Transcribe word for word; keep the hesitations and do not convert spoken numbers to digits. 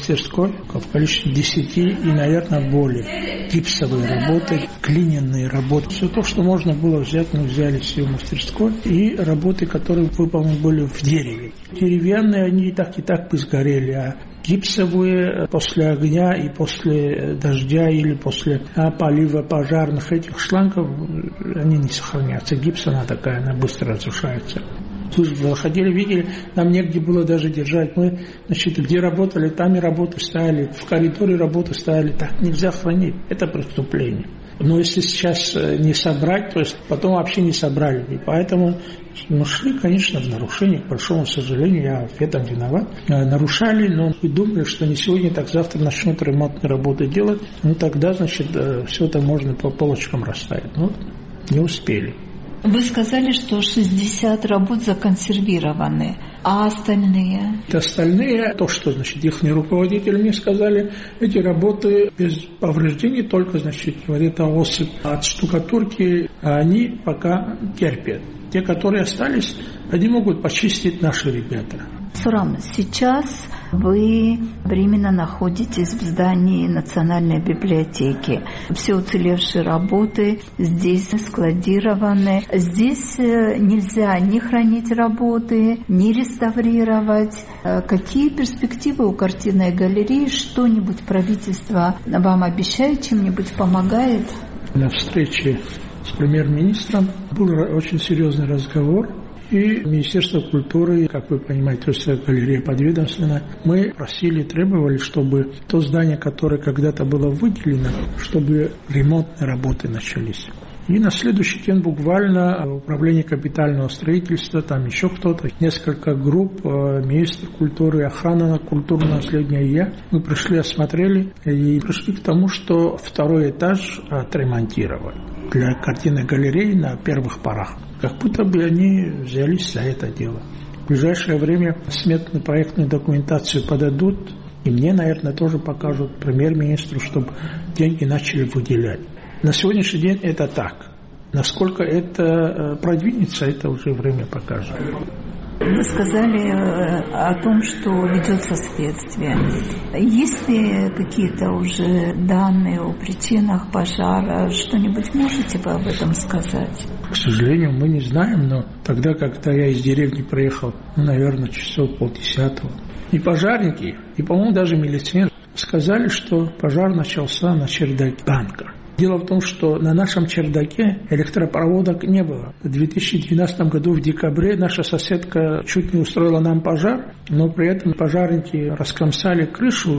мастерской в количестве десяти и, наверное, более. Гипсовые работы, глиняные работы. Все то, что можно было взять, мы взяли все в мастерской. И работы, которые выполнены были в дереве. Деревянные, они и так, и так бы сгорели, а гипсовые после огня и после дождя или после полива пожарных этих шлангов, они не сохраняются. Гипс, она такая, она быстро разрушается. Вы ходили, видели, нам негде было даже держать. Мы, значит, где работали, там и работу ставили, в коридоре работу ставили. Так нельзя хранить. Это преступление. Но если сейчас не собрать, то есть потом вообще не собрали. И поэтому мы шли, конечно, в нарушение, к большому сожалению, я в этом виноват. Нарушали, но и думали, что не сегодня, так завтра начнут ремонтные работы делать. Ну тогда, значит, все это можно по полочкам расставить. Ну, не успели. Вы сказали, что шестьдесят работ законсервированы, а остальные? Остальные, то, что, значит, их руководители мне сказали, эти работы без повреждений, только, значит, говорит осыпь от штукатурки, они пока терпят. Те, которые остались, они могут почистить наши ребята. Сурам, сейчас вы временно находитесь в здании Национальной библиотеки. Все уцелевшие работы здесь складированы. Здесь нельзя ни хранить работы, ни реставрировать. Какие перспективы у картинной галереи? Что-нибудь правительство вам обещает, чем-нибудь помогает? На встрече с премьер-министром был очень серьезный разговор. И Министерство культуры, как вы понимаете, то есть галерея подведомственная, мы просили, требовали, чтобы то здание, которое когда-то было выделено, чтобы ремонтные работы начались. И на следующий день буквально управление капитального строительства, там еще кто-то, несколько групп, министр культуры, охрана культурного наследия и я, мы пришли, осмотрели и пришли к тому, что второй этаж отремонтировали для картинной галереи на первых порах. Как будто бы они взялись за это дело. В ближайшее время сметную проектную документацию подадут, и мне, наверное, тоже покажут премьер-министру, чтобы деньги начали выделять. На сегодняшний день это так. Насколько это продвинется, это уже время покажет. Вы сказали о том, что ведется следствие. Есть ли какие-то уже данные о причинах пожара? Что-нибудь можете вы об этом сказать? К сожалению, мы не знаем, но тогда, когда я из деревни приехал, ну, наверное, часов полдесятого, и пожарники, и, по-моему, даже милиционеры сказали, что пожар начался на чердаке банка. Дело в том, что на нашем чердаке электропроводок не было. В две тысячи двенадцатом году в декабре наша соседка чуть не устроила нам пожар, но при этом пожарники раскромсали крышу